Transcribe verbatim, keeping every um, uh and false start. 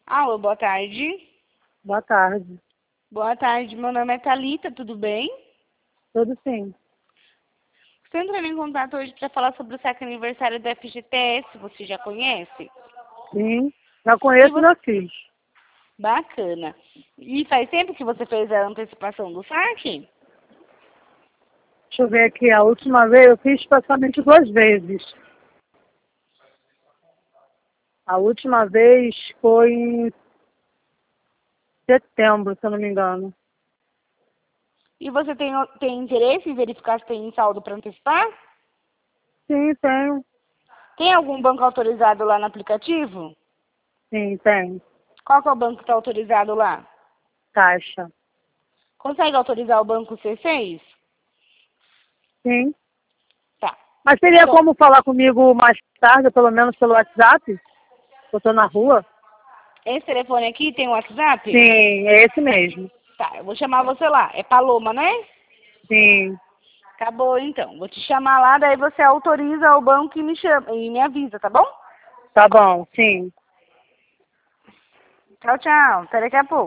Alô, boa tarde. Boa tarde. Boa tarde, meu nome é Thalita, tudo bem? Tudo sim. Estou entrando em contato hoje para falar sobre o sétimo aniversário da F G T S, você já conhece? Sim. Já E conheço e você... já fiz. Bacana. E faz tempo que você fez a antecipação do saque? Deixa eu ver aqui. A última vez eu fiz praticamente duas vezes. A última vez foi em setembro, se eu não me engano. E você tem, tem interesse em verificar se tem saldo para antecipar? Sim, tenho. Tem algum banco autorizado lá no aplicativo? Sim, tenho. Qual que é o banco que está autorizado lá? Caixa. Consegue Consegue autorizar o banco C seis? Sim. Tá. Mas teria Então, como falar comigo mais tarde, pelo menos pelo WhatsApp? Eu tô na rua? esse telefone aqui tem o WhatsApp? Sim, é esse mesmo. Tá, eu vou chamar você lá. É Paloma, né? Sim. Acabou, então. Vou te chamar lá, daí você autoriza o banco e me chama e me avisa, tá bom? Tá bom, sim. Tchau, tchau. Até daqui a pouco.